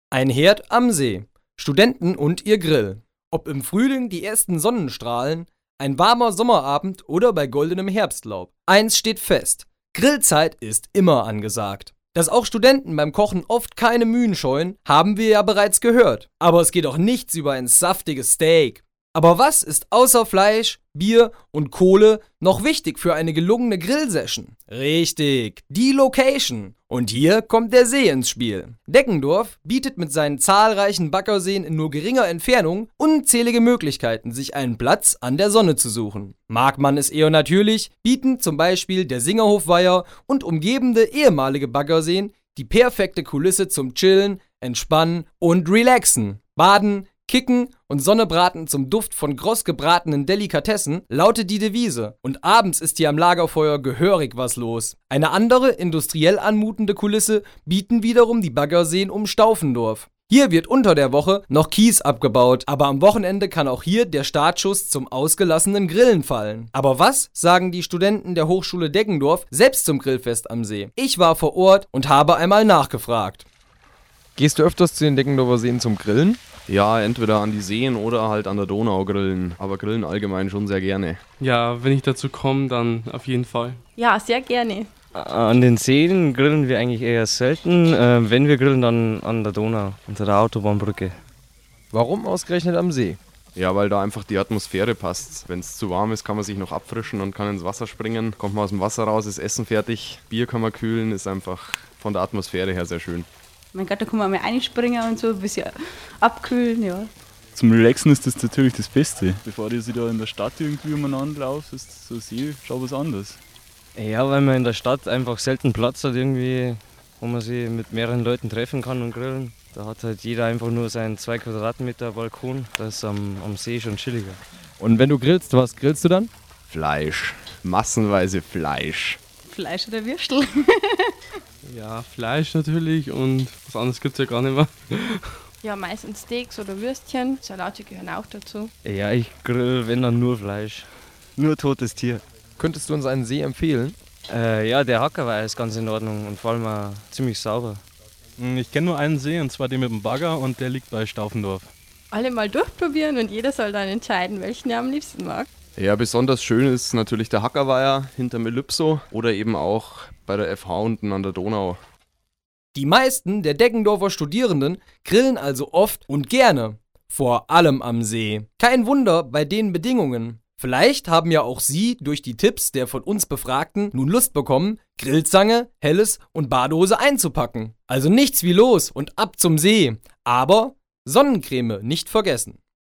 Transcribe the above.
Ein Herd am See. Studenten und ihr Grill. Ob im Frühling die ersten Sonnenstrahlen, ein warmer Sommerabend oder bei goldenem Herbstlaub. Eins steht fest: Grillzeit ist immer angesagt. Dass auch Studenten beim Kochen oft keine Mühen scheuen, haben wir ja bereits gehört. Aber es geht auch nichts über ein saftiges Steak. Aber was ist außer Fleisch, Bier und Kohle noch wichtig für eine gelungene Grillsession? Richtig, die Location. Und hier kommt der See ins Spiel. Deggendorf bietet mit seinen zahlreichen Baggerseen in nur geringer Entfernung unzählige Möglichkeiten, sich einen Platz an der Sonne zu suchen. Mag man es eher natürlich, bieten zum Beispiel der Singerhofweiher und umgebende ehemalige Baggerseen die perfekte Kulisse zum Chillen, Entspannen und Relaxen. Baden, Kicken und Sonnebraten zum Duft von groß gebratenen Delikatessen lautet die Devise. Und abends ist hier am Lagerfeuer gehörig was los. Eine andere, industriell anmutende Kulisse bieten wiederum die Baggerseen um Staufendorf. Hier wird unter der Woche noch Kies abgebaut, aber am Wochenende kann auch hier der Startschuss zum ausgelassenen Grillen fallen. Aber was sagen die Studenten der Hochschule Deggendorf selbst zum Grillfest am See? Ich war vor Ort und habe einmal nachgefragt. Gehst du öfters zu den Deggendorfer Seen zum Grillen? Ja, entweder an die Seen oder halt an der Donau grillen, aber grillen allgemein schon sehr gerne. Ja, wenn ich dazu komme, dann auf jeden Fall. Ja, sehr gerne. An den Seen grillen wir eigentlich eher selten. Wenn wir grillen, dann an der Donau, unter der Autobahnbrücke. Warum ausgerechnet am See? Ja, weil da einfach die Atmosphäre passt. Wenn es zu warm ist, kann man sich noch abfrischen und kann ins Wasser springen. Kommt man aus dem Wasser raus, ist Essen fertig, Bier kann man kühlen, ist einfach von der Atmosphäre her sehr schön. Mein Gott, da kann man mal einspringen und so, ein bisschen abkühlen, ja. Zum Relaxen ist das natürlich das Beste. Bevor ich da in der Stadt irgendwie umeinander laufe, ist so See schon was anderes. Ja, weil man in der Stadt einfach selten Platz hat irgendwie, wo man sich mit mehreren Leuten treffen kann und grillen. Da hat halt jeder einfach nur seinen 2 Quadratmeter Balkon. Das ist am See schon chilliger. Und wenn du grillst, was grillst du dann? Fleisch. Massenweise Fleisch. Fleisch oder Würstel? Ja, Fleisch natürlich und was anderes gibt es ja gar nicht mehr. Ja, meistens Steaks oder Würstchen. Salate gehören auch dazu. Ja, ich grill, wenn dann nur Fleisch. Nur totes Tier. Könntest du uns einen See empfehlen? Ja, der Hackerweiher ist ganz in Ordnung und vor allem auch ziemlich sauber. Ich kenne nur einen See, und zwar den mit dem Bagger, und der liegt bei Staufendorf. Alle mal durchprobieren und jeder soll dann entscheiden, welchen er am liebsten mag. Ja, besonders schön ist natürlich der Hackerweiher hinter Elypso oder eben auch bei der FH unten an der Donau. Die meisten der Deggendorfer Studierenden grillen also oft und gerne. Vor allem am See. Kein Wunder bei den Bedingungen. Vielleicht haben ja auch Sie durch die Tipps der von uns Befragten nun Lust bekommen, Grillzange, Helles und Badehose einzupacken. Also nichts wie los und ab zum See. Aber Sonnencreme nicht vergessen.